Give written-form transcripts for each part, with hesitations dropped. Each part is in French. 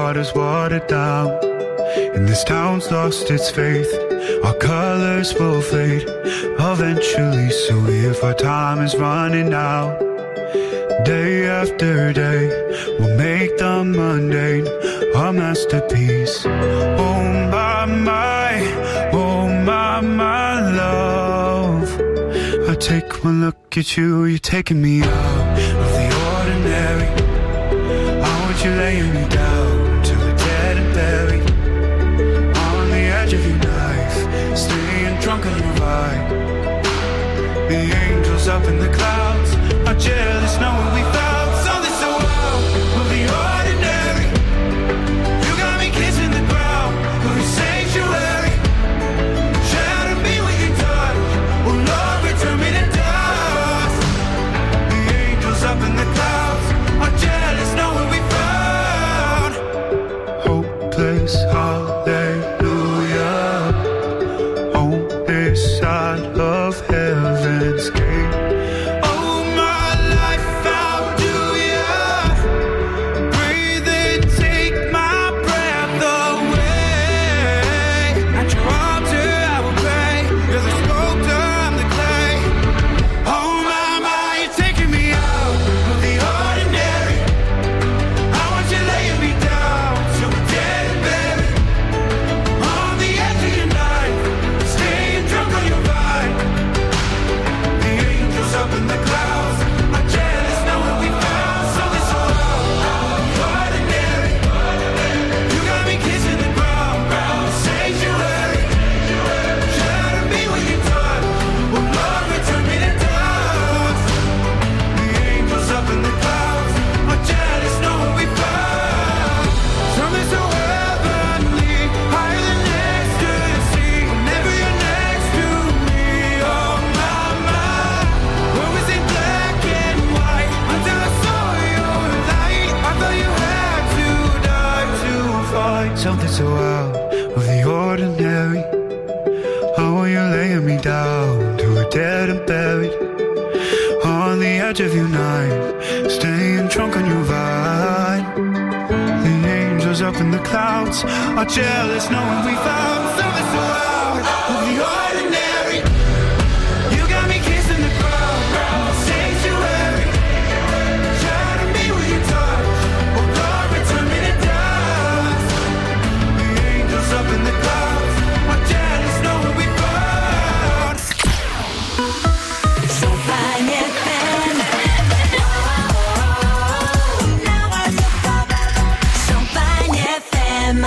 water's watered down, and this town's lost its faith. Our colors will fade eventually, so if our time is running out, day after day, we'll make the mundane our masterpiece. Oh my, oh my love. I take one look at you, you're taking me out of the ordinary. I want you laying me down till we're dead and buried, on the edge of your knife, staying drunk on your ride. The angels up in the clouds are jealous knowing we found something so out of the ordinary. You got me kissing the ground of your sanctuary. Shadow me with your touch, oh Lord, return me to dust. The angels up in the clouds are jealous knowing we found hopeless hallelujah on this side of heaven's gate. Something so out of the ordinary. How are you laying me down till we're dead and buried, on the edge of your knife, staying drunk on your vine. The angels up in the clouds are jealous knowing we found something so out of the ordinary. You got me kissing the ground, sanctuary. Shadow me with your touch, oh Lord, return me to dust. Up in the clouds, are jealous knowing we found. So fine FM. Now I look up. So fine FM.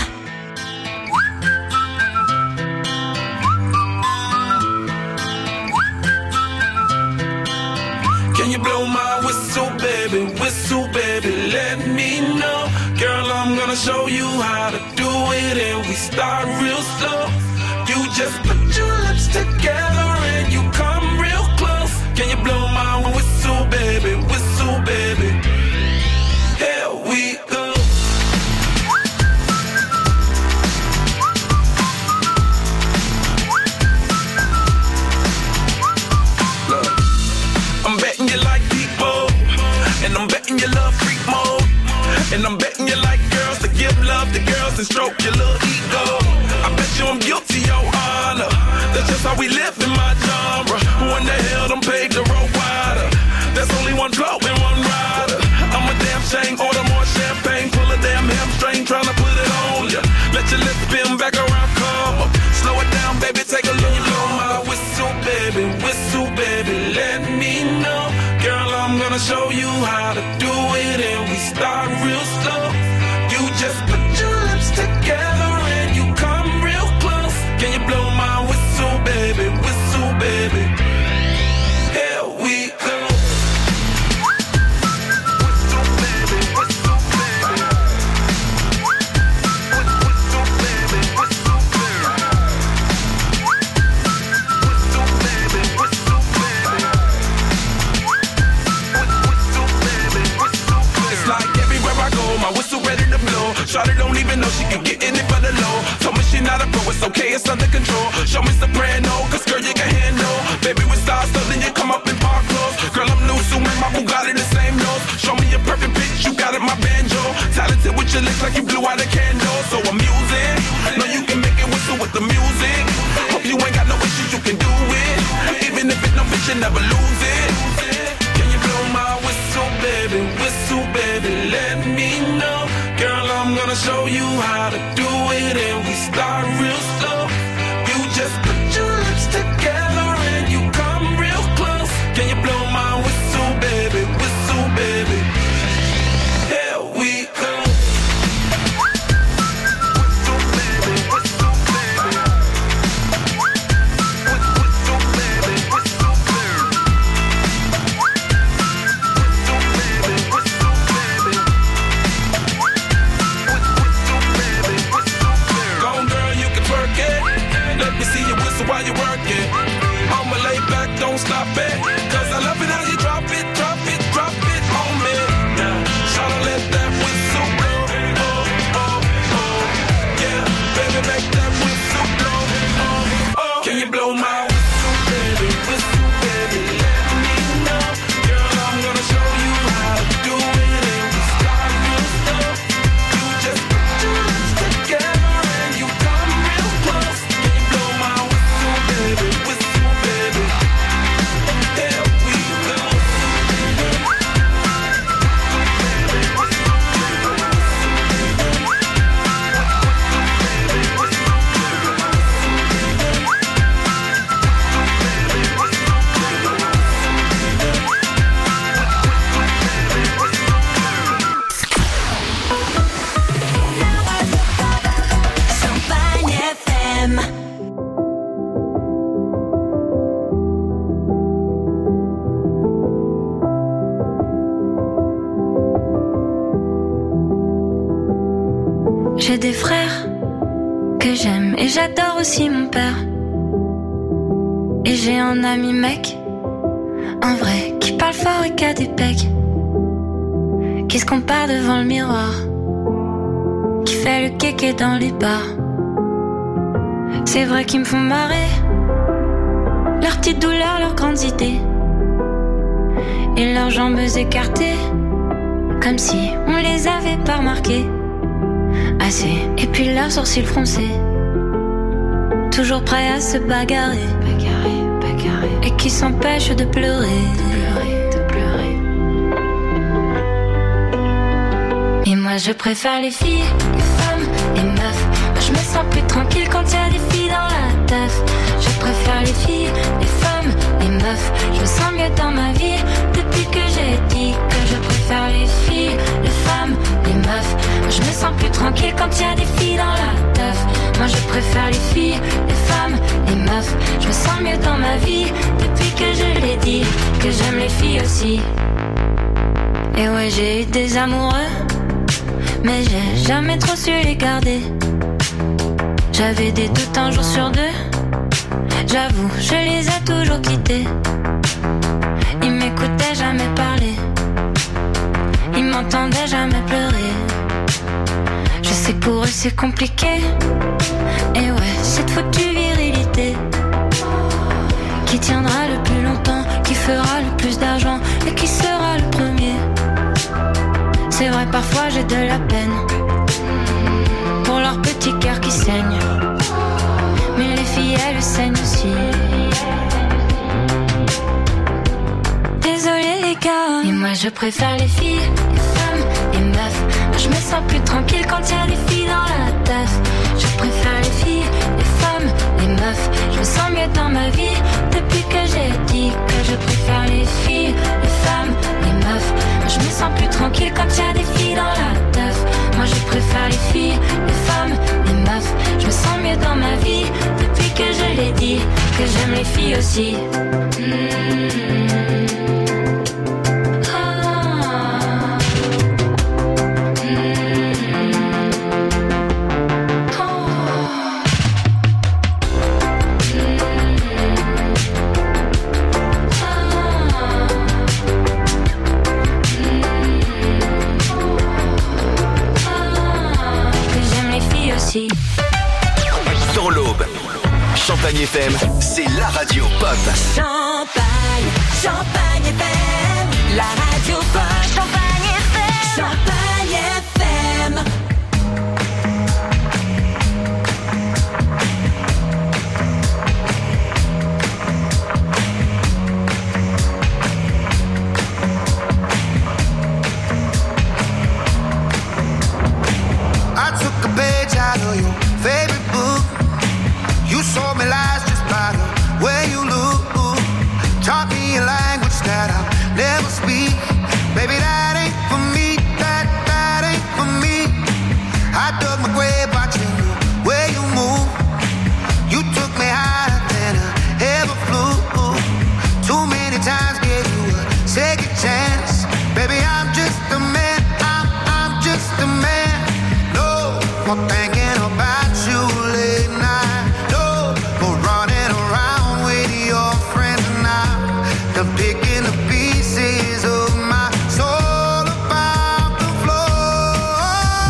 Can you blow my whistle, baby, let me know. Girl, I'm gonna show you how to do it, and we start real slow. You just put your lips together and you come real close. Can you blow my whistle, baby, here we go. Look, I'm betting you like people, and I'm betting you love freak mode, and I'm betting you like girls to give love to girls and stroke your little ego. I bet you I'm guilty, your honor. That's just how we live in my genre. Who in the hell done paved the road wider? There's only one blow and one rider. I'm a damn shame, order more champagne, pull a damn hamstring, tryna put it on ya. Let your lips spin back around, come up. Slow it down, baby, take a look. Blow my whistle, baby, let me know. Girl, I'm gonna show you how to do it, and we start real slow. You just put your lips together and you come real close. Can you blow my whistle, baby, here we go. Whistle, baby, whistle, baby. Whistle, baby, whistle, baby. Whistle, baby, whistle, baby. Whistle, baby, whistle, baby. It's like everywhere I go, my whistle ready to blow. Shawty don't even know she can get in it for the low. Told me she not a pro, it's okay, it's under control. Show me soprano, cause girl you can handle. Baby with stars, so then you come up in park clothes. Girl I'm new, so my Bugatti the same nose. Show me a perfect pitch, you got it, my banjo. Talented with your lips like you blew out a candle. you never lose it. Can you blow my whistle, baby, let me know. Girl, I'm gonna show you how to do it, and we start real slow. You just put your lips together and you come real close. Can you blow my whistle, baby, here we go. While you work it, I'ma lay back, don't stop it. Cause I love it how you drop it on me. Now, tryna let that whistle blow. Oh, oh, oh. Yeah, baby, make that whistle blow. Oh, oh. Can you blow my whistle, baby, let me know. Girl, I'm gonna show you how to do it, and we start real slow. You just put your lips together and you come real close. Can you blow my whistle, baby, there we go. Champagne FM. J'ai des frères que j'aime et j'adore aussi mon père. Et j'ai un ami mec, un vrai, qui parle fort et qui a des pecs, qui se compare devant le miroir, qui fait le kéké dans les bars. C'est vrai qu'ils me font marrer, leurs petites douleurs, leurs grandes idées, et leurs jambes écartées, comme si on les avait pas remarquées. Assez, et puis leurs sourcils froncés, toujours prêts à se bagarrer, et qui s'empêchent de pleurer. Et moi je préfère les filles, les femmes, les meufs. Moi je me sens plus tranquille quand y a des filles dans la teuf. Je préfère les filles, les femmes, les meufs. Je me sens mieux dans ma vie depuis que j'ai dit que je préfère les filles, les femmes, les meufs. Moi je me sens plus tranquille quand y a des filles dans la teuf. Moi je préfère les filles, les femmes, les meufs. Je me sens mieux dans ma vie depuis que je l'ai dit que j'aime les filles aussi. Et ouais, j'ai eu des amoureux, mais j'ai jamais trop su les garder. J'avais des doutes un jour sur deux, j'avoue, je les ai toujours quittés. Ils m'écoutaient jamais parler, ils m'entendaient jamais pleurer. Je sais que pour eux c'est compliqué, et ouais, cette foutue virilité qui tiendra le plus longtemps, qui fera le plus d'argent et qui sera le premier. C'est vrai, parfois j'ai de la peine pour leur petit cœur qui saigne, mais les filles elles saignent aussi. Désolée les gars, et moi je préfère les filles, les femmes, les meufs. Moi je me sens plus tranquille quand y a des filles dans la teuf. Je préfère les filles, les femmes, les meufs. Je me sens mieux dans ma vie depuis que j'ai dit que je préfère les filles, les femmes, les meufs. Moi je me sens plus tranquille quand y a des filles dans la teuf. Moi je préfère les filles, les femmes, les meufs. Je me sens mieux dans ma vie depuis que je l'ai dit que j'aime les filles aussi. Dans l'Aube, Champagne FM, c'est la radio pop. Champagne, Champagne FM, la radio pop. Champagne FM, Champagne FM. more thinking about you late night. No more running around with your friends now. I'm picking the pieces of my soul about the floor.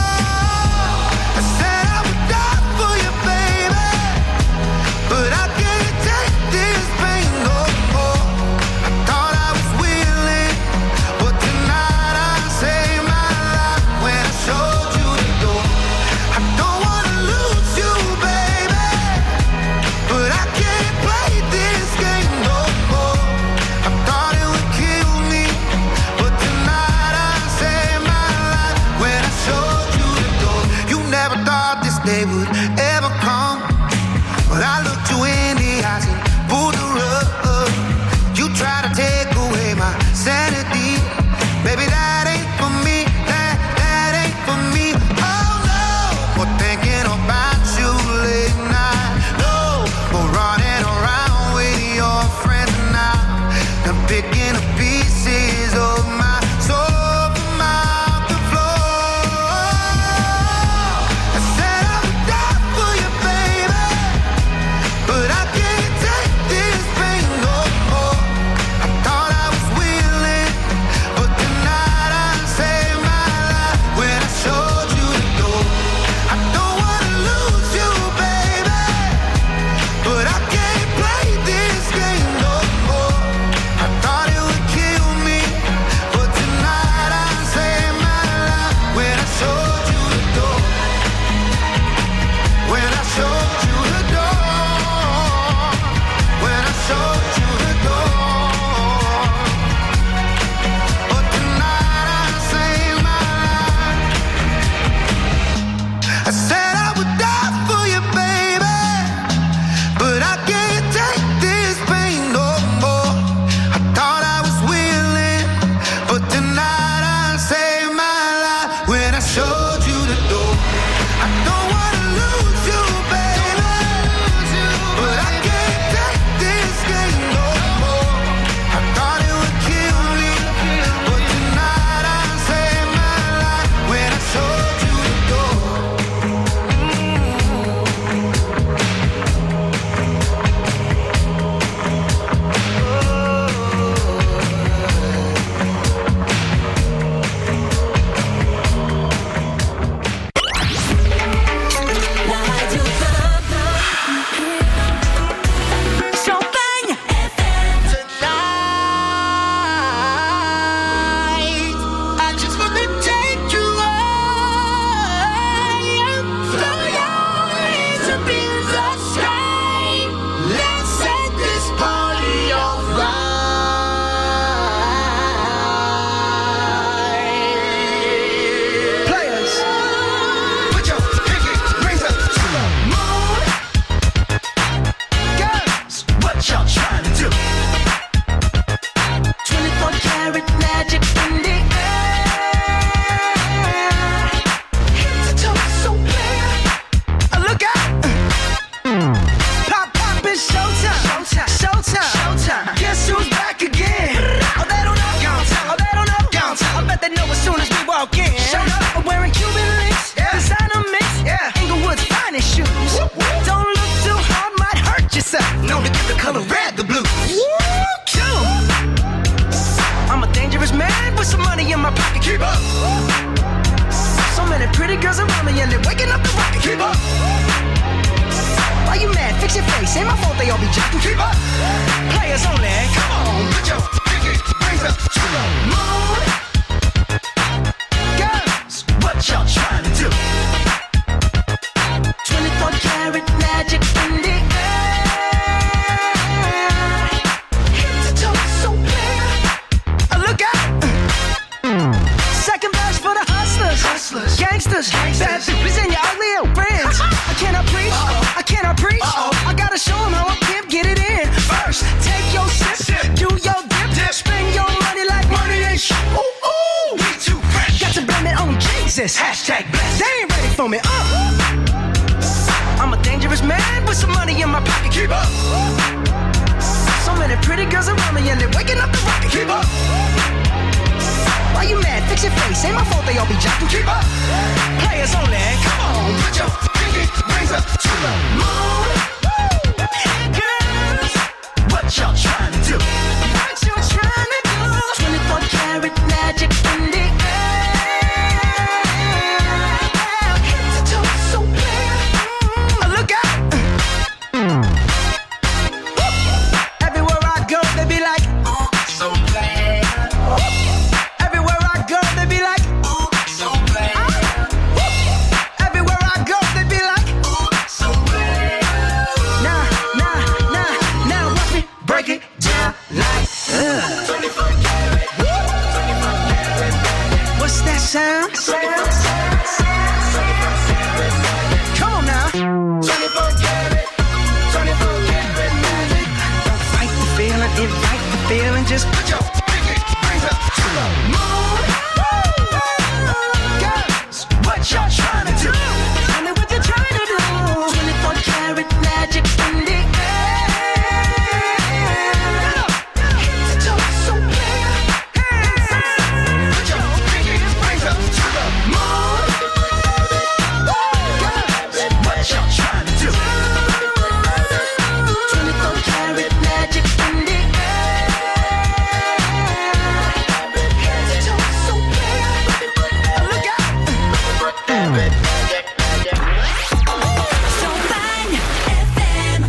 I said I would die for you, baby, but I can't take this pain no more. I thought I was willing, but tonight I saved my life when I showed you the door. I don't wanna lose you, baby, but I can't play this game no more. I thought it would kill me, but tonight I saved my life when I showed you the door. You never thought this day would ever come, but I looked you in the eyes and pulled the rug. You tried to take away my sanity. Baby, that ain't for me, that ain't for me. Oh no, more thinking about you late night. No, more running around with your friends now. I'm picking up pieces of my soul from out the floor. I said I would die for you, baby, but I can't take this pain no more. I thought I was willing, but tonight I saved my life when I showed you the door. I don't wanna lose you, baby, but I can't play this game no more. I thought it would kill me, but tonight I saved my life when I showed you the door. When I showed you the door. When I showed you the door. But tonight I saved my life. I said I would die for you, baby, but I can't take this pain no more. I thought I was willing, but tonight I saved my life when I showed you the door. I don't wanna lose you, baby, but I can't take this game no more. I thought it would kill me, but tonight I saved my life when I showed you the door. La radio Champagne FM. Tonight, I just wanna take you higher. Throw your hands up in the sky. Let's set this party on fire. Players, put your pinky rings up to the moon. Girls, what y'all trying to do? 24 karat magic in the air. Head to toe, so clear. Look out! Pop, pop, it's showtime. Showtime. Guess who's back again? Oh, they don't know. Oh, they don't know. I bet they know as soon as we walk in. I'm wearing Cuban links, designer mix, Inglewood's finest shoes. Don't look too hard, might hurt yourself. Known to get the color red, the blue. I'm a dangerous man with some money in my pocket. Keep up. So many pretty girls around me and they're waking up the rocket. Keep up. Why you mad? Fix your face. Ain't my fault they all be jacking. Keep up. Players only. Come on, put your pinky rings up to the moon. Girls, what y'all trying to do? 24 karat magic in the air. Head to toe, so clear. Look out! Second verse for the hustlers, gangsters, bad bitches and your ugly old friends. I cannot preach, I gotta show them how I can get it in. First, take your sip, do your dip, spend your money like money ain't shit. Ooh, ooh, we too fresh. Got to blame it on Jesus. Hashtag blessed. They ain't ready for me. I'm a dangerous man with some money in my pocket. Keep up. So many pretty girls around me and they're waking up the rocket. Keep up. Why you mad? Fix your face. Ain't my fault they all be jocking. Keep up. Players only. Come on, put your it right to feel and just put your pinky rings up to the moon. Girls, what y'all trying to do? Tell me what you're trying to do. 24 karat magic in the air. Head to toe, so clear. Put your pinky rings up to the moon. Girls, what y'all trying to do? 24 karat magic in the air. Head to toe, so clear. Look out. Champagne FM.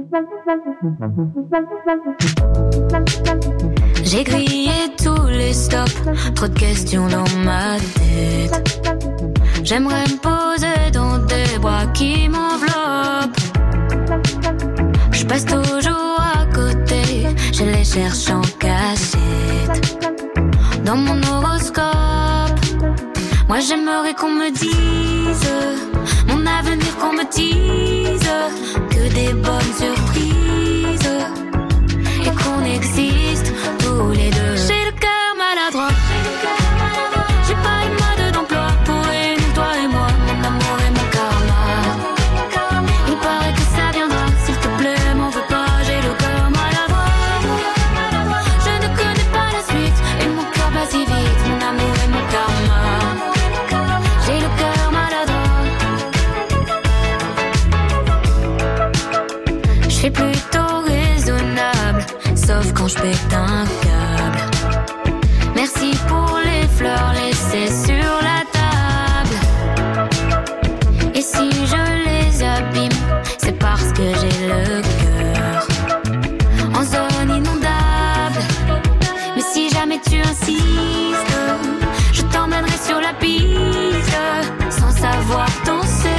J'ai grillé tous les stops, trop de questions dans ma tête. J'aimerais me poser dans des bras qui m'enveloppent. Je passe toujours à côté, je les cherche en cachette. Dans mon horoscope, moi j'aimerais qu'on me dise mon avenir, qu'on me dise que des bonnes surprises et qu'on existe tous les deux. J'ai le cœur maladroit, j'ai pas le mode d'emploi pour réunir toi et moi, mon amour et mon karma. Il paraît que ça viendra, s'il te plaît, m'en veux pas, j'ai le cœur maladroit. Je ne connais pas la suite et mon cœur bat si vite, mon amour et mon karma. J'ai le cœur maladroit. Je suis plutôt raisonnable, sauf quand je pète un câble. Merci pour les fleurs laissées sur la table. Et si je les abîme, c'est parce que j'ai le cœur en zone inondable. Mais si jamais tu insistes, je t'emmènerai sur la piste sans savoir danser.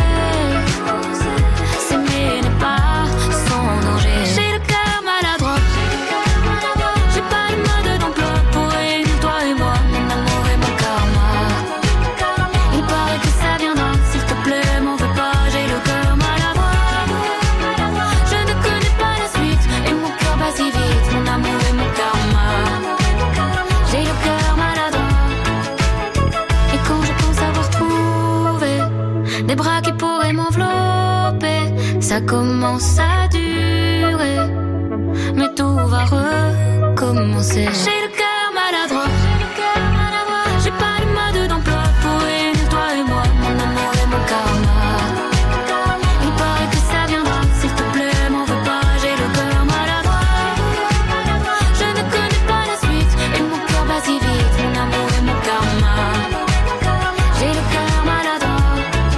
S'aimer n'est pas sans danger. J'ai le cœur maladroit, j'ai pas le mode d'emploi pour réunir toi et moi, mon amour et mon karma. Il paraît que ça viendra, s'il te plaît, m'en veux pas, j'ai le cœur maladroit. Je ne connais pas la suite et mon cœur bat si vite, mon amour et mon karma. J'ai le cœur maladroit. Et quand je pense avoir trouvé des bras qui pourraient m'envelopper, ça commence à durer, mais tout va recommencer. J'ai le cœur maladroit, j'ai pas le mode d'emploi pour réunir toi et moi, mon amour et mon karma. Il paraît que ça viendra, s'il te plaît, m'en veux pas, j'ai le cœur maladroit. Je ne connais pas la suite et mon cœur bat si vite, mon amour et mon karma. J'ai le cœur maladroit.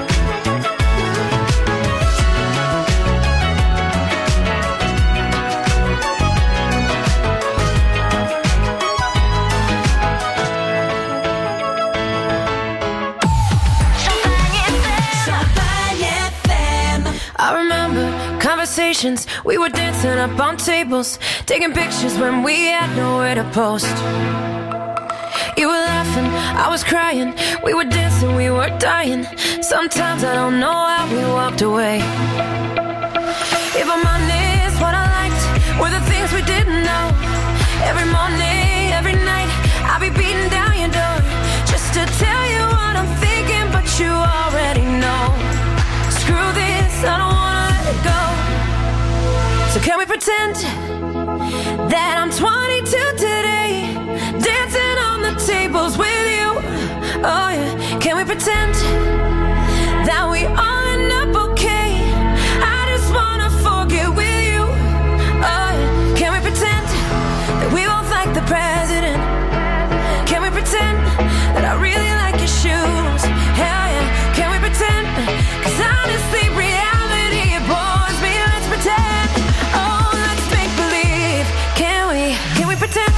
Champagne FM. I remember conversations, we were dancing up on tables, taking pictures when we had nowhere to post. You were laughing, I was crying, we were dancing, we were dying. Sometimes I don't know how we walked away. If I'm honest, what I liked were the things we didn't know. Every morning, every night, I'll be beating down your door just to tell you what I'm thinking, but you already know. Screw this, I don't wanna let it go. So can we pretend that I'm 22 today, dancing on the tables with you? Oh yeah, can we pretend that we all end up okay? I just wanna forget with you. Oh yeah, can we pretend that we both like the president? Can we pretend that I really like your shoes? Hell yeah, can we pretend? 'Cause honestly, reality it bores me. Let's pretend. Oh, let's make believe. Can we pretend?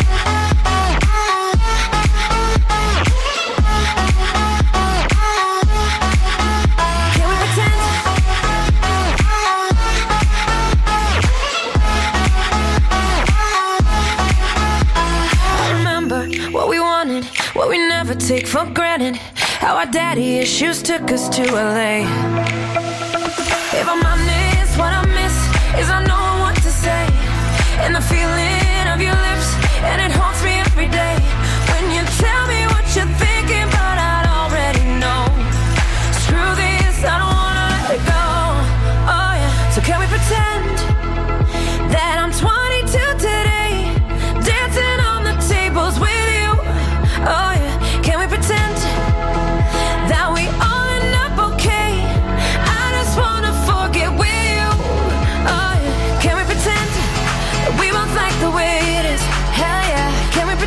Can we pretend? I remember what we wanted, what we never take for granted. How our daddy issues took us to LA. If I'm honest, what I miss is I know what to say, and the feeling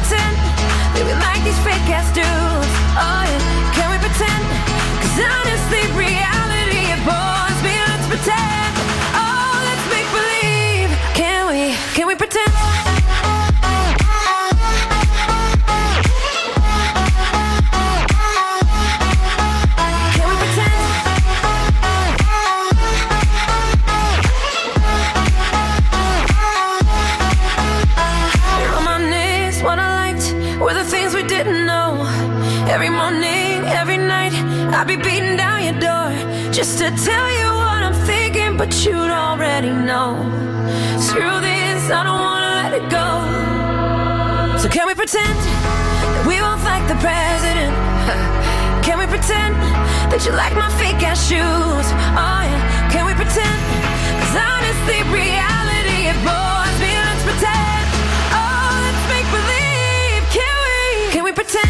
pretend that we like these fake ass dudes? Oh yeah, can we pretend? 'Cause honestly, reality it bores me. Let's pretend. Oh, let's make believe. Can we pretend? Every morning, every night, I'll be beating down your door just to tell you what I'm thinking, but you'd already know. Screw this, I don't wanna let it go. So can we pretend that we both like the president? Can we pretend that you like my fake ass shoes? Oh yeah, can we pretend? 'Cause honestly, reality it bores me. Let's pretend. Oh, let's make believe. Can we pretend?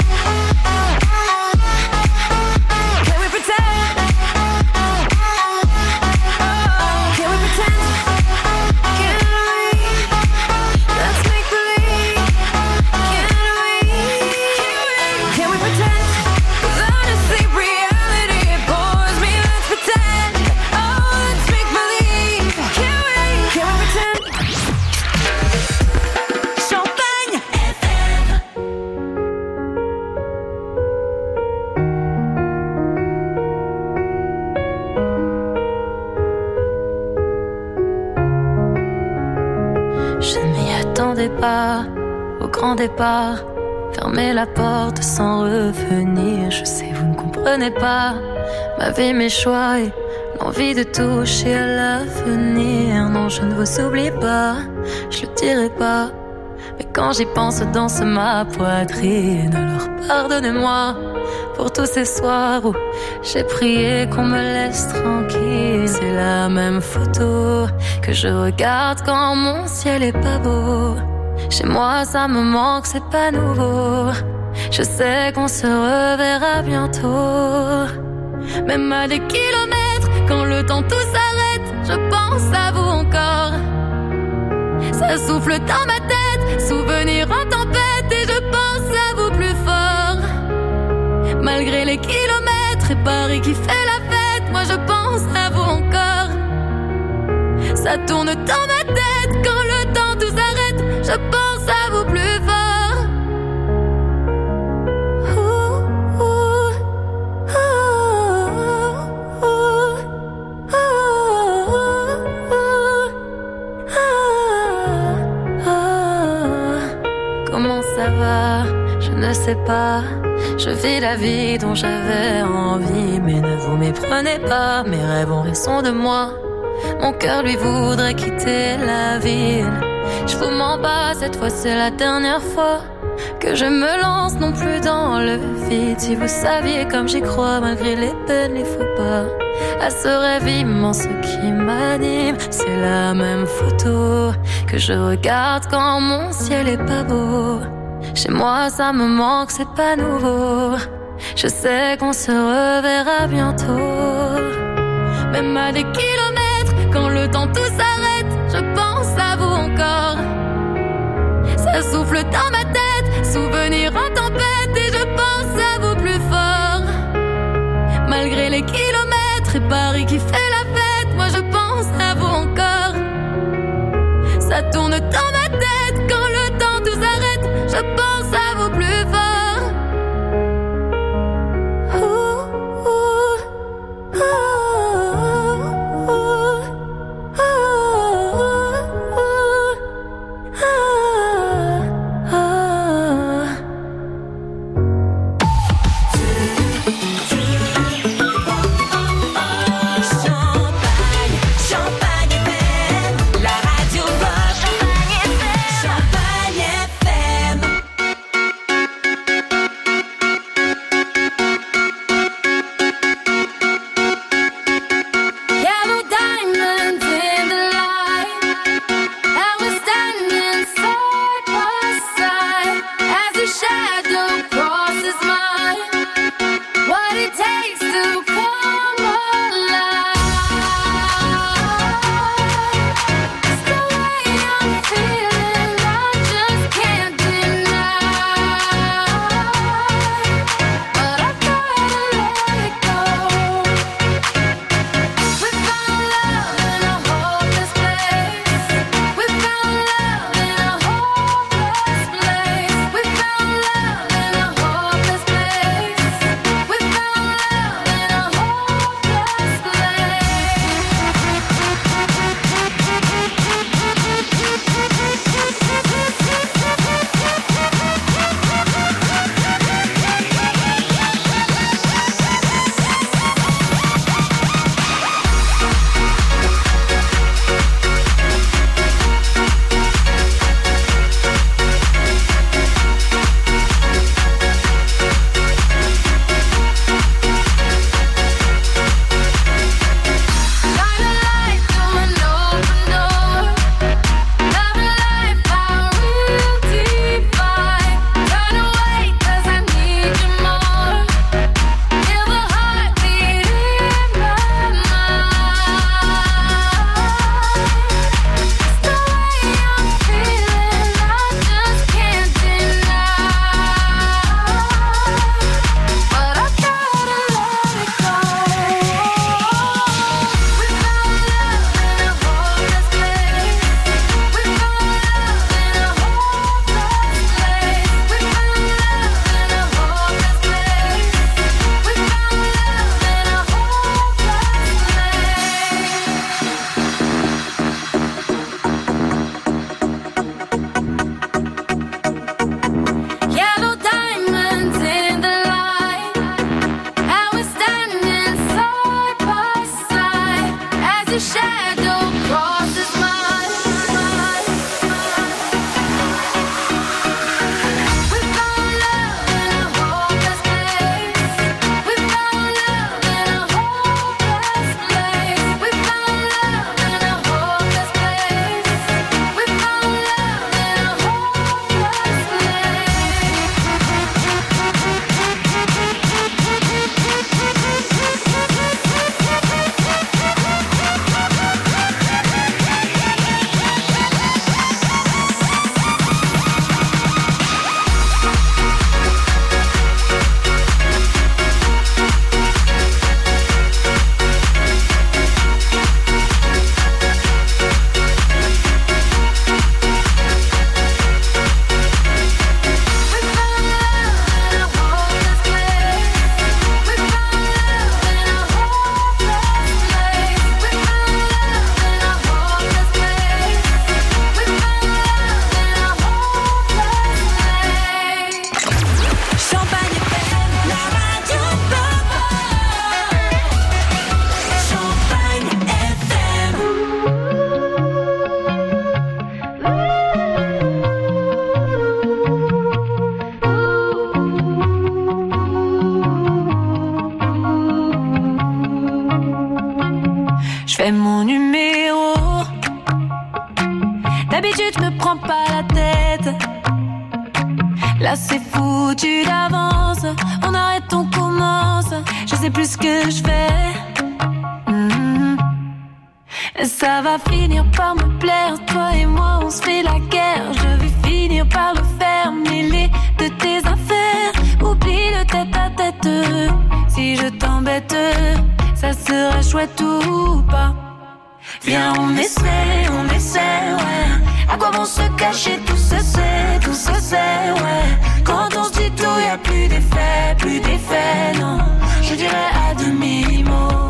Pas au grand départ, fermez la porte sans revenir. Je sais, vous ne comprenez pas ma vie, mes choix et l'envie de toucher à l'avenir. Non, je ne vous oublie pas, je le dirai pas. Mais quand j'y pense, danse ma poitrine. Alors pardonnez-moi pour tous ces soirs où j'ai prié qu'on me laisse tranquille. C'est la même photo que je regarde quand mon ciel est pas beau. Chez moi ça me manque, c'est pas nouveau. Je sais qu'on se reverra bientôt. Même à des kilomètres, quand le temps tout s'arrête, je pense à vous encore. Ça souffle dans ma tête, souvenir en tempête, et je pense à vous plus fort. Malgré les kilomètres et Paris qui fait la fête, moi je pense à vous encore. Ça tourne dans ma tête, quand le temps tout s'arrête, je pense à vous plus fort. Comment ça va? Je ne sais pas. Je vis la vie dont j'avais envie, mais ne vous méprenez pas. Mes rêves ont raison de moi. Mon cœur lui voudrait quitter la ville. Je vous mens pas, cette fois c'est la dernière fois que je me lance non plus dans le vide. Si vous saviez comme j'y crois, malgré les peines, les faux pas, à ce rêve immense qui m'anime. C'est la même photo que je regarde quand mon ciel est pas beau. Chez moi ça me manque, c'est pas nouveau. Je sais qu'on se reverra bientôt. Même à des kilomètres, quand le temps tout s'arrête, je pense à vous encore. Ça souffle dans ma tête, souvenir en tempête, et je pense à vous plus fort. Malgré les kilomètres et Paris qui fait la fête, moi je pense à vous encore. Ça tourne dans ma tête, quand le temps tout s'arrête, je pense à vous plus fort. Champagne FM, la radio rock. Champagne FM. D'habitude, je me prends pas la tête. Là, c'est foutu d'avance. On arrête, on commence. Je sais plus ce que je fais. Ça va finir par me plaire. Toi et moi, on se fait la guerre. Je vais finir par le faire. Mêler de tes affaires. Oublie le tête à tête. Si je t'embête, ça sera chouette ou pas. Viens, on essaie, ouais. À quoi vont se cacher, tout se sait, ouais. Quand on se dit tout, y'a plus d'effet, non. Je dirais à demi-mot.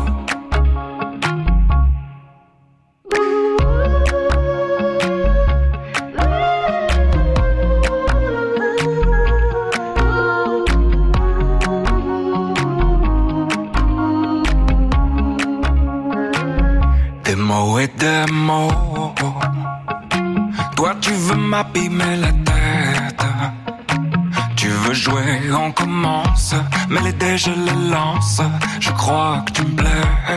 Des mots et des mots. Toi tu veux m'abîmer la tête. Tu veux jouer, on commence. Mais les dés je les lance. Je crois que tu me plais.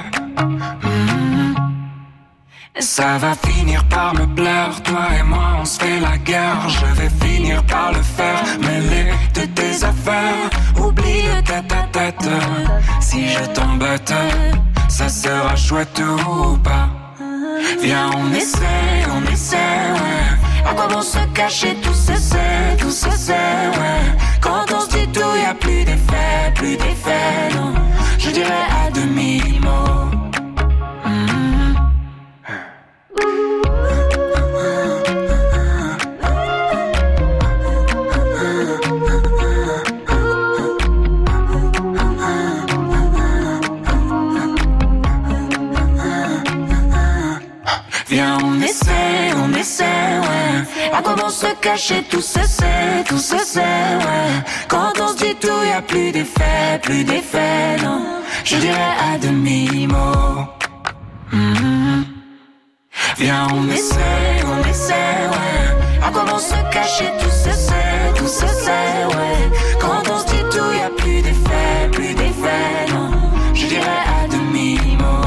Ça va finir par me plaire. Toi et moi on se fait la guerre. Je vais finir par le faire. Mêler de tes affaires. Oublie le tête à tête. Si je t'embête, ça sera chouette ou pas. Viens, on essaie, ouais. À quoi vont se cacher, tout se sait, ouais. Quand on se dit tout, y'a plus d'effet, non. Je dirais à demi-mot. Viens, on essaie, ouais. À quoi vont se cacher, tout se sait, ouais. Quand on se dit tout, y'a plus d'effet, non. Je dirais à demi-mot. Viens, on essaie, ouais. À quoi vont se cacher, tout se sait, ouais. Quand on se dit tout, y'a plus d'effet, non. Je dirais à demi-mot.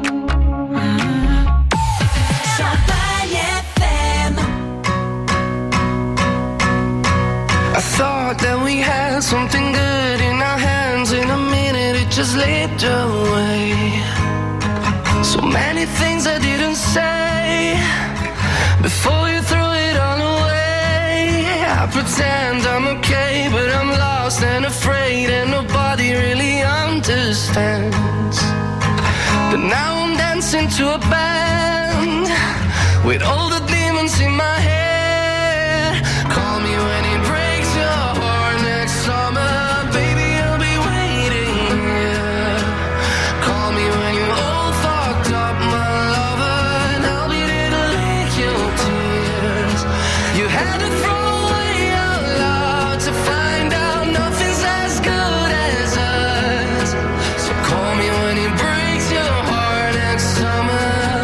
I thought that we had something good in our hands. In a minute it just slipped away. So many things I didn't say before you threw it all away. I pretend I'm okay, but I'm lost and afraid, and nobody really understands. But now I'm dancing to a band with all the demons in my head. Call me when it breaks your heart next summer. Baby, I'll be waiting here. Call me when you're all fucked up, my lover, and I'll be there to lick your tears. You had to throw away your love to find out nothing's as good as us. So call me when it breaks your heart next summer.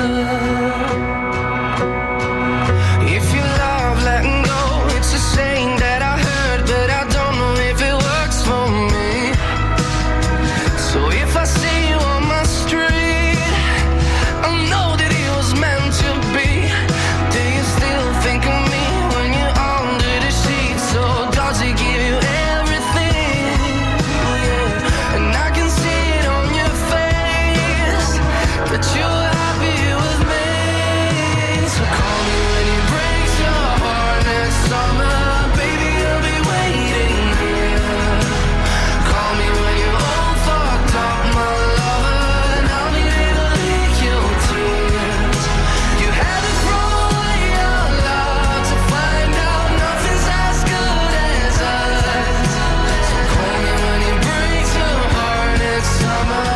If you love letting go, it's a saying that I heard, but I don't know if it works for me. So if I see you on my street, I know that it was meant to be. Do you still think of me when you're under the sheets? So does it give you everything? Yeah. And I can see it on your face that you're happy with me. So call me when it breaks your heart next summer. Baby, I'll be waiting here. Call me when you're all fucked up, my lover, and I'll be there to lick your tears. You had to throw away your love to find out nothing's as good as us. So call me when it breaks your heart next summer.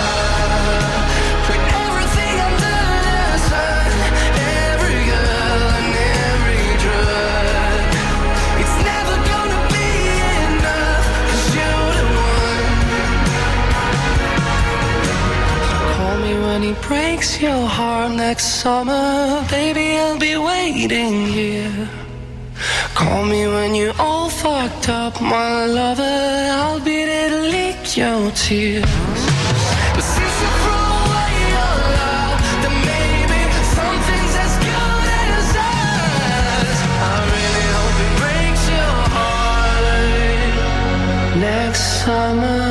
Put everything under the sun, every girl and every drug. It's never gonna be enough, 'cause you're the one. Call me when he breaks your heart next summer. Baby, I'll be waiting here. Call me when you're all fucked up, my lover. I'll be there to lick your tears. But since you threw away your love, then maybe something's as good as us. summer.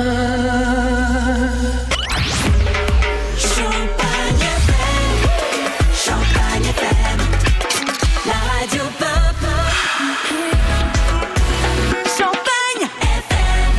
Champagne FM, Champagne FM, la radio papa. Champagne FM.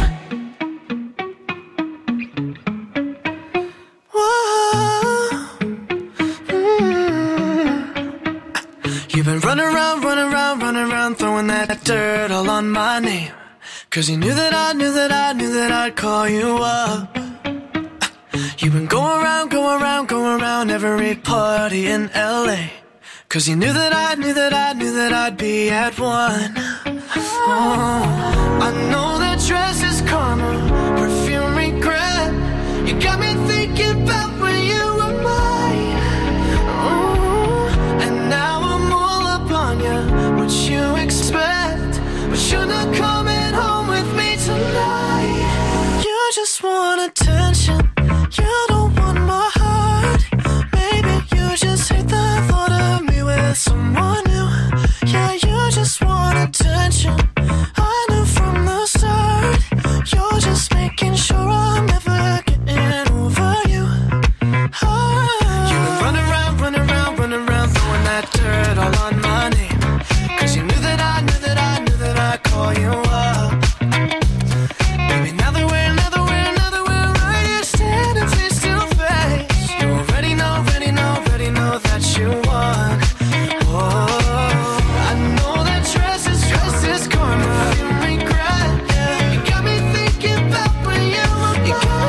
You've been running around, throwing that dirt all on my name. 'Cause you knew that I'd call you up. You've been going around every party in LA. 'Cause you knew that I'd be at one. Oh, I know that dress is karma, perfume regret. You got me thinking about when you were mine. Oh, and now I'm all up on you. What you expect? But you're not coming home with me tonight. You just want attention. You don't want my heart. Maybe you just hate the thought of me with someone new. Yeah, you just want attention. I knew from the start. You're just making sure I'm never getting over you. You've been running around, throwing that dirt all on my name. 'Cause you knew that I'd call you up. Baby, now that we're right here standing face to face, you already know that you won. Oh, I know that dress is karma, you regret. Yeah, you got me thinking about when you were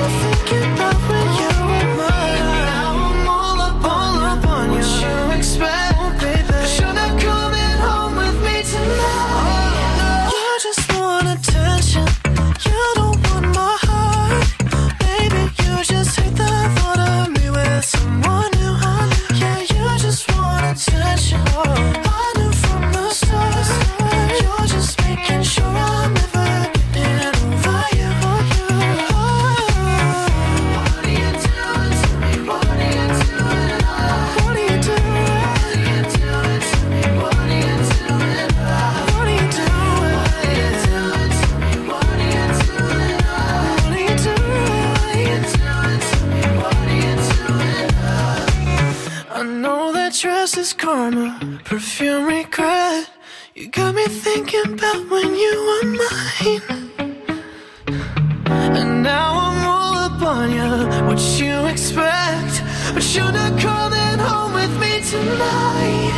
mine. Now I'm all up on you. What you expect? Oh, baby, but you're not coming home with me tonight. You just want attention. You don't want my heart. Baby, you just hate the thought of me with someone new. Yeah, you just want attention. I knew from the start. You're just making sure I'm never getting over you. What are you doing to me? What are you doing? What are you doing to me? What are you doing? What are you doing? What are you doing to me? What are you doing? I know that dress is karma, perfume regret. You got me thinking about when you were mine. And now I'm all up on you. What you expect? But you're not coming home with me tonight.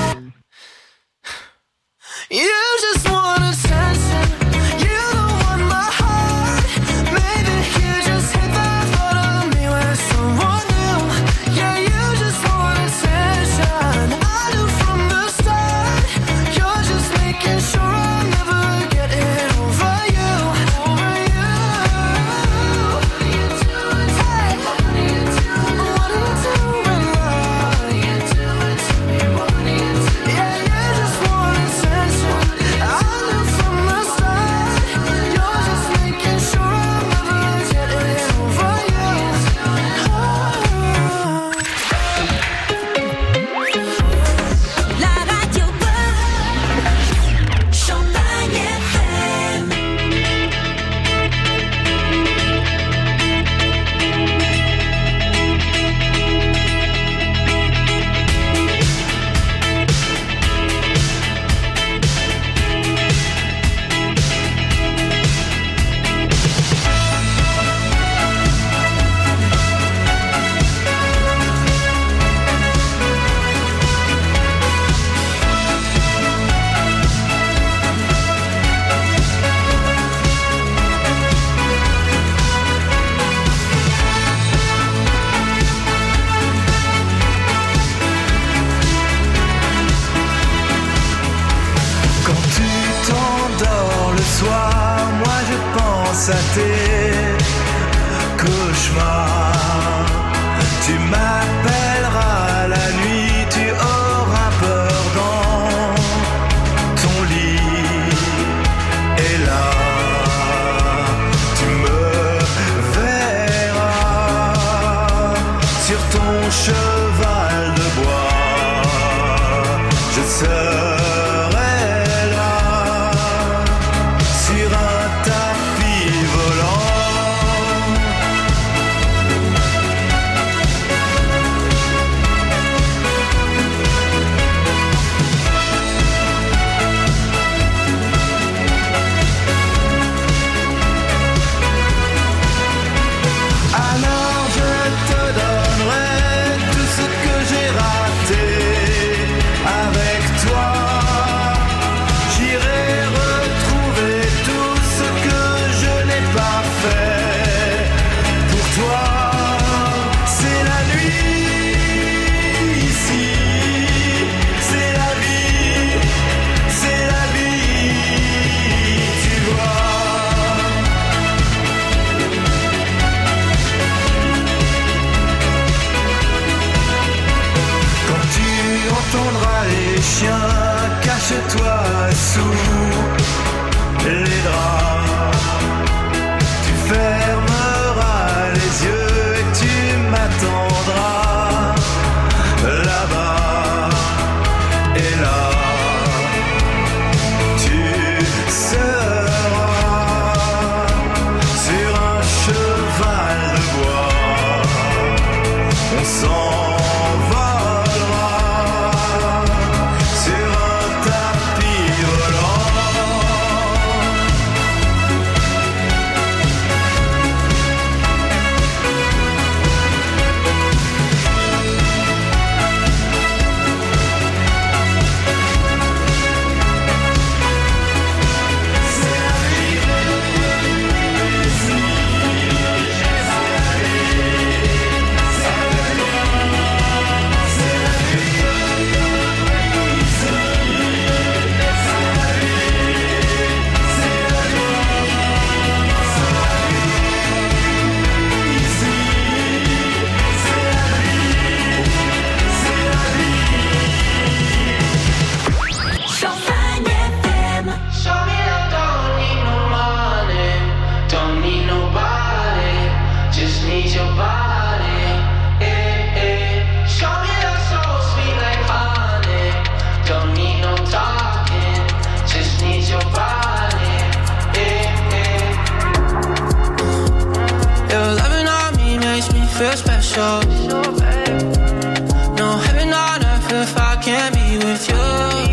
You just want attention. You don't want my heart. Maybe you just hate the thought of me with someone new. Yeah, you just want attention. I knew from the start. You're just making sure I'm never getting over you. Over you. What are you doing? Hey. What are you doing? What are you doing? What are you doing to me? What are you doing? Yeah, you just want attention. I knew from the start. You're just making sure I'm never getting over you. La radio pop. Champagne FM. Quand tu t'endors le soir, moi je pense à tes cauchemars. Tu m'appelleras la nuit, tu auras peur dans ton lit. Et là, tu me verras sur ton cheval de bois. Je serai là sur un tapis volant. sous les draps. Tu fermeras les yeux et tu m'attendras là-bas et là. Tu seras sur un cheval de bois. On s'envolera sur un tapis volant. Champagne FM. Show me I don't need no money, don't need nobody, just need your body. Eh, eh. Show me that soul sweet like honey, don't need no talking, just need your body. Eh, eh. Your loving on me makes me feel special. No heaven on earth if I can't be with you.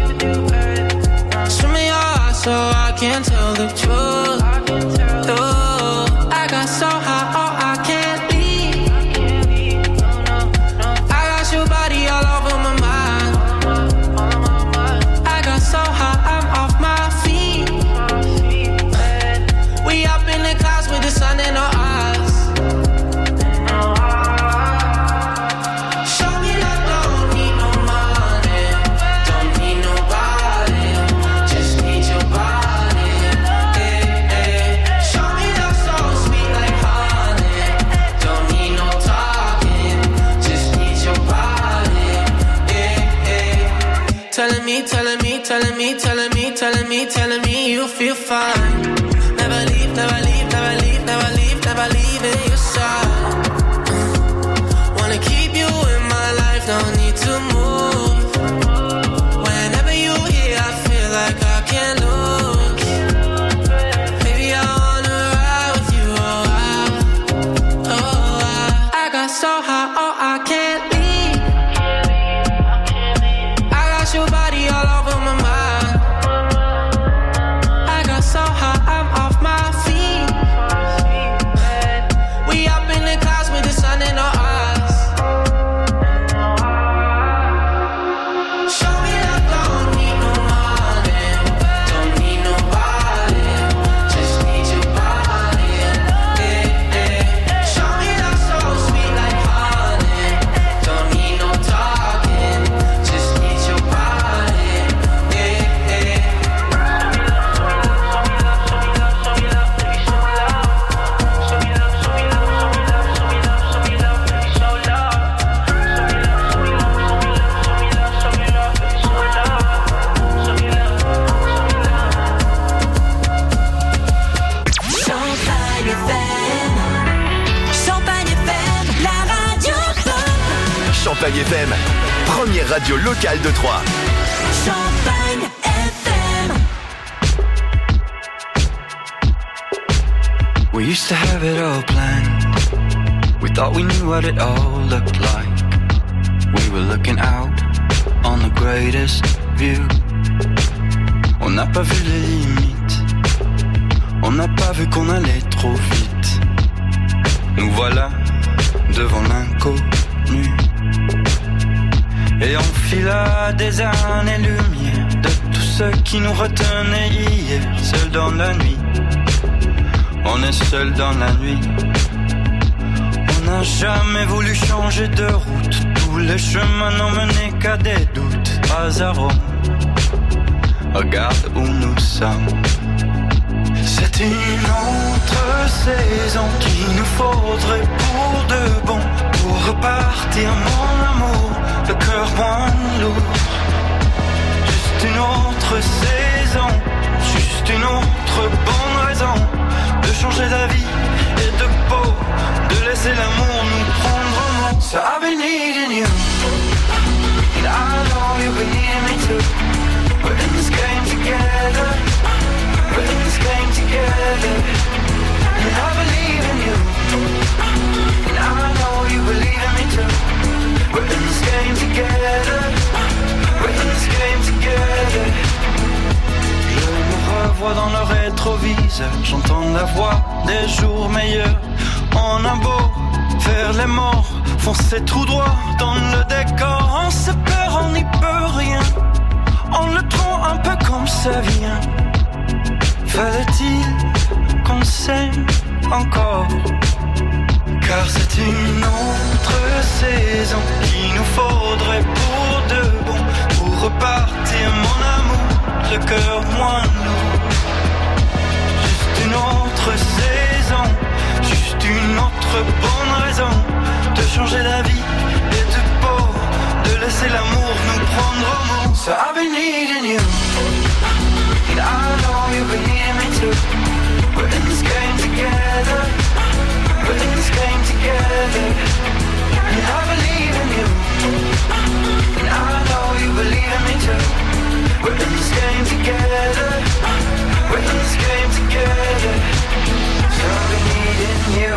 Swim in your eyes so I can tell the truth. Ooh, I got so high, oh, I can't leave. I got your body all over my mind. I got so high, I'm off my feet. We up in the clouds with the sun in our eyes. Show me that don't need no money, don't need nobody, just need your body. Eh, eh. Show me that soul sweet like honey, don't need no talking, just need your body. Eh, eh. Telling me, telling me, telling me, telling me, telling me, telling me you feel fine. Never leave, never leave, never leave, never leave, never leave in your side. Wanna keep you in my life, don't need to move. Whenever you here, I feel like I can't lose. Baby, I wanna ride with you, oh, I got so high, oh, I can't leave. I got your body all over my mind. I got so high, I'm off my feet. We up in the clouds with the sun in our eyes. Show me that don't need no money, don't need nobody, just need your body. Eh, eh. Show me that soul sweet like honey, don't need no talking, just need your body. Eh, eh. Champagne FM. Champagne FM, la radio pop. Champagne FM, première radio locale de Troyes. Champagne FM. We used to have it all planned. We thought we knew what it all looked like. We were looking out on the greatest view. On n'a pas vu les limites. On n'a pas vu qu'on allait trop vite. Nous voilà devant l'inconnu. Et on fila des années-lumière de tout ce qui nous retenait hier. Seul dans la nuit, on est seul dans la nuit. On n'a jamais voulu changer de route. Tous les chemins n'ont mené qu'à des doutes. Pas à Rome, regarde où nous sommes. C'est une autre saison qu'il nous faudrait pour de bon. Pour repartir mon amour, le cœur moins lourd. Juste une autre saison. saison, juste une autre bonne raison de changer d'avis et de peau, de laisser l'amour nous prendre en main. So I've been needing you, and I know you've been needing me too. We're in this game together, we're in this game together, and I believe in you, and I know you believe in me too. We're in this game together, we're in this game together. Je me revois dans le rétroviseur, j'entends la voix des jours meilleurs. On a beau faire les morts, foncer tout droit dans le décor. On se perd, on n'y peut rien, on le prend un peu comme ça vient. Fallait-il qu'on s'aime encore? Car c'est une autre saison qu'il nous faudrait pour de bon, pour repartir mon amour, le cœur moins lourd. Juste une autre saison, juste une autre bonne raison de changer d'avis et de peau, de laisser l'amour nous prendre au mot. So I've been needing you, and I know you've been needing me too. We're in this game together, we're in this game together, and I believe in you, and I know you believe in me too. We're in this game together, we're in this game together, so I've been needing you.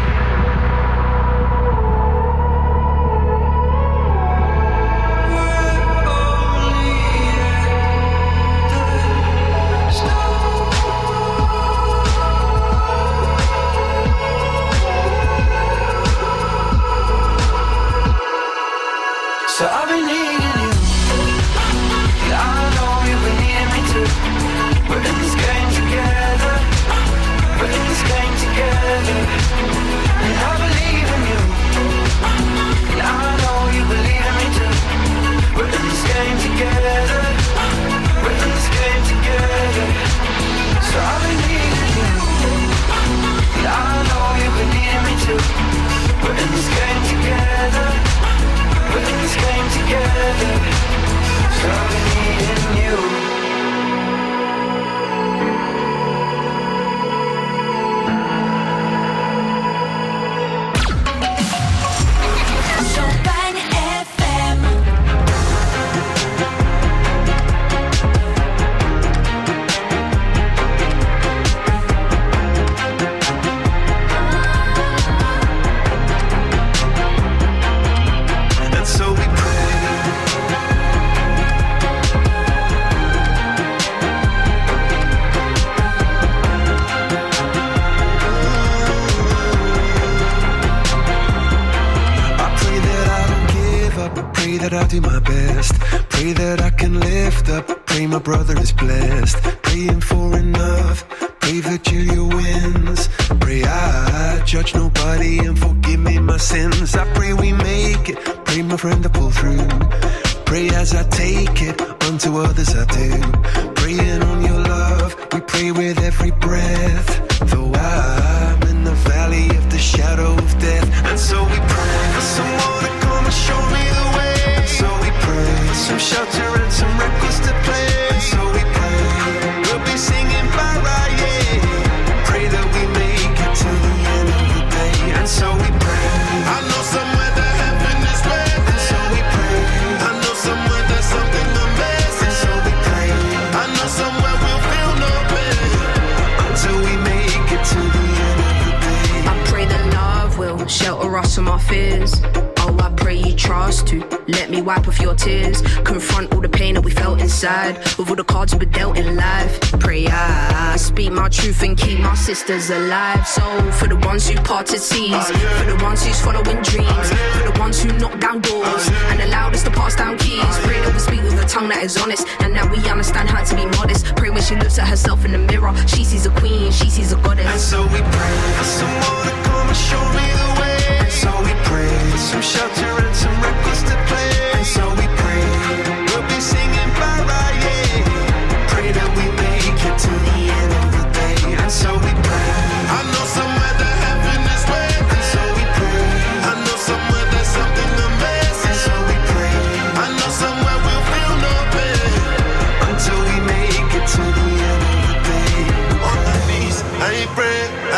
So I've been needing you, and I know you've been needing me too. We're in this game together, we're in this game together, and I believe in you, and I know you believe in me too. We're in this game together, we're in this game together. So I've been needing you, and I know you've been needing me too. We're in this game together, we're in this game together, so I've been needing you. Champagne FM. And so we pray. I pray that I don't give up. I pray that I'll do my best. Pray that I can lift up. Pray my brother is blessed. Praying for enough. Pray Virgilia wins. Pray I judge nobody and forgive me my sins. I pray we make it. Pray my friend to pull through. Pray as I take it, unto others I do. Praying on your love, we pray with every breath. Though I'm in the valley of the shadow of death, and so we pray for someone to come and show me the way. And so we pray for some shelter and some records to play. And so we pray we'll be singing bye bye, yeah. Pray that we make it to the end of the day. And so we pray. I know somewhere that heaven is waiting. And so we pray. I know somewhere there's something amazing. And so we pray. I know somewhere we'll feel no pain until we make it to the end of the day. I pray that love will shelter us from our fears. Oh, I pray you trust to let me wipe off your tears. Confront all the pain that we felt inside with all the cards we've been dealt in life. Pray I speak my truth and keep my sisters alive. So for the ones who parted seas, for the ones who's following dreams, for the ones who knock down doors and allowed us to pass down keys. Pray that we speak with a tongue that is honest and that we understand how to be modest. Pray when she looks at herself in the mirror, she sees a queen, she sees a goddess. And so we pray for someone to come and show me the way. And so we pray for some shelter and some records to play. And so we pray we'll be singing bye bye, yeah. Pray that we make it to the end of the day. And so we pray. I know somewhere that heaven is waiting. And so we pray. I know somewhere there's something amazing. And so we pray. I know somewhere we'll feel no pain until we make it to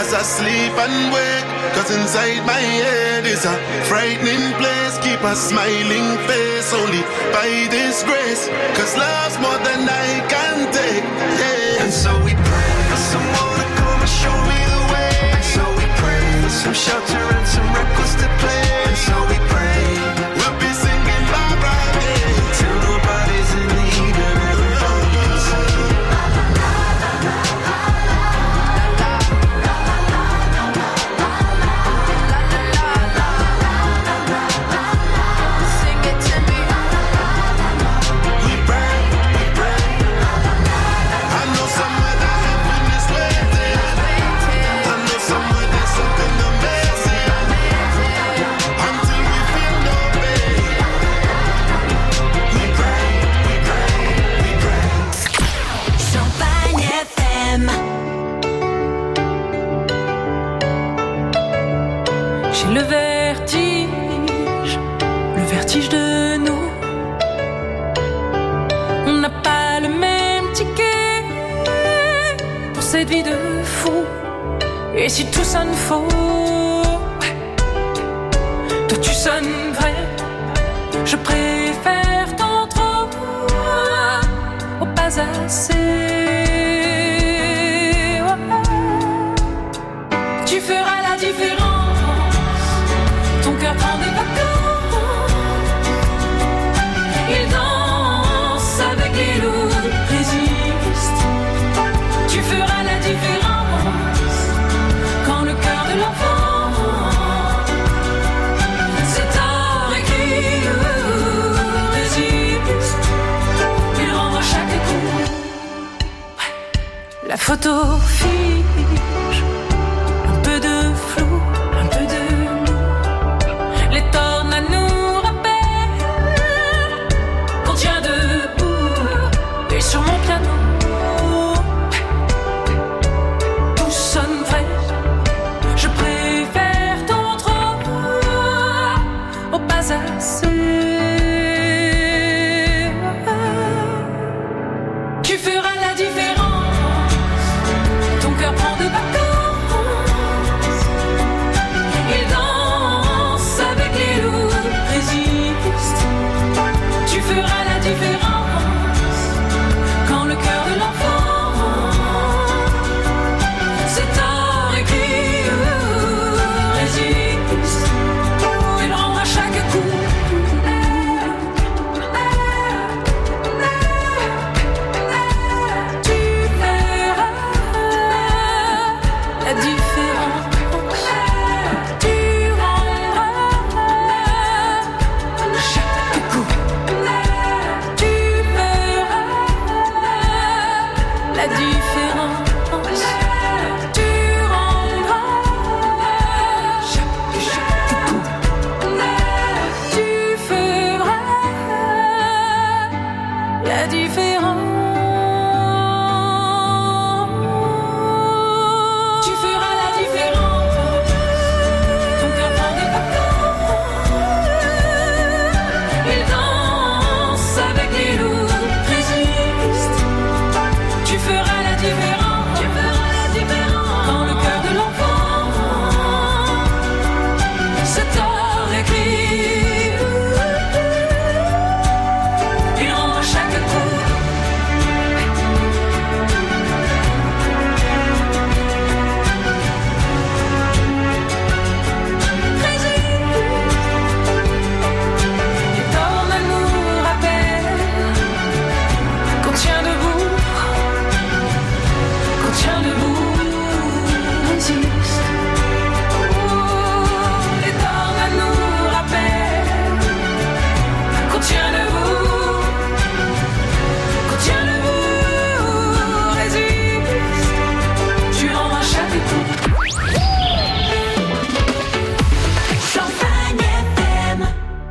as I sleep and wake. Cause inside my head is a frightening place. Keep a smiling face only by this grace. Cause love's more than I can take, yeah. And so we pray for someone to come and show me the way. And so we pray for some shelter and some records to play. And so we pray we'll be singing Barbara Day till nobody's in need and everybody's singing. Sing it to me. We pray, we pray. I know somewhere that heaven is waiting. I know somewhere there's something amazing. Until we feel no pain. We pray, we pray, we pray. Champagne FM. J'ai le vertige de nous. On n'a pas le même ticket pour cette vie de fou. Et si tout sonne faux, toi tu sonnes vrai. Je préfère tant trop au pas assez. Tu feras la différence. Ton cœur prend des vacances. Il danse avec les loups, résiste. Tu feras la différence. Quand le cœur de l'enfant c'est tort écrit, résiste. Il rend à chaque coup. La photo fiche. Un peu de flou, un peu de nous. Les tornades nous rappellent qu'on tient debout. Et sur mon piano, tout sonne vrai. Je préfère tant trop au pas assez. Tu feras la différence. Ton cœur prend des vacances. Il danse avec les loups, résiste. Tu feras la différence. Quand le cœur de l'enfant c'est tort écrit, résiste. Il rend à chaque coup. Tu verras la différence. Tu rendras chaque coup. Tu verras la différence. Tu rendras chaque coup. Tu feras la différence. Tu feras la différence. Ton cœur prend des vacances. Il danse avec les loups, résiste. Tu feras la différence. Tu feras la différence. Quand le cœur de l'enfant c'est tort écrit. Il rend à chaque coup. Les tornades nous rappellent qu'on tient debout. Qu'on tient debout, résiste. Les tornades nous rappellent qu'on tient debout. Qu'on tient debout, résiste. Tu rends à chaque coup. Champagne FM.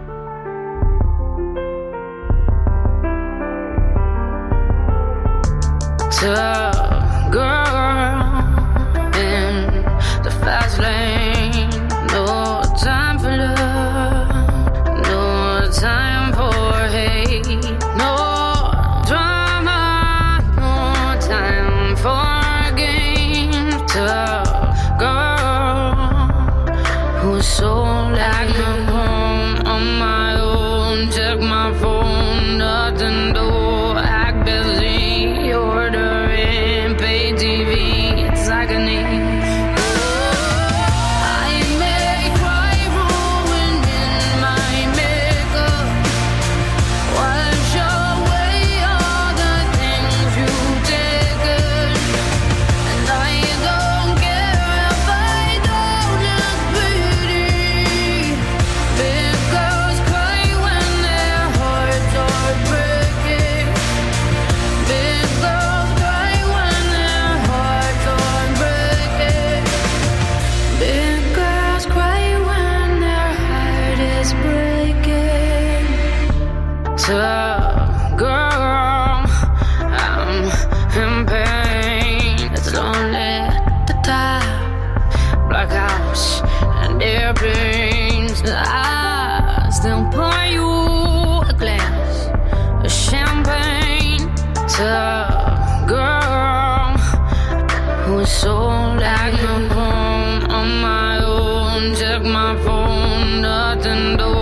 Tough girl in the fast lane. No time for love. No time for hate. No drama. No time for games. Tough girl. soul like my phone on my own. Check my phone, nothing to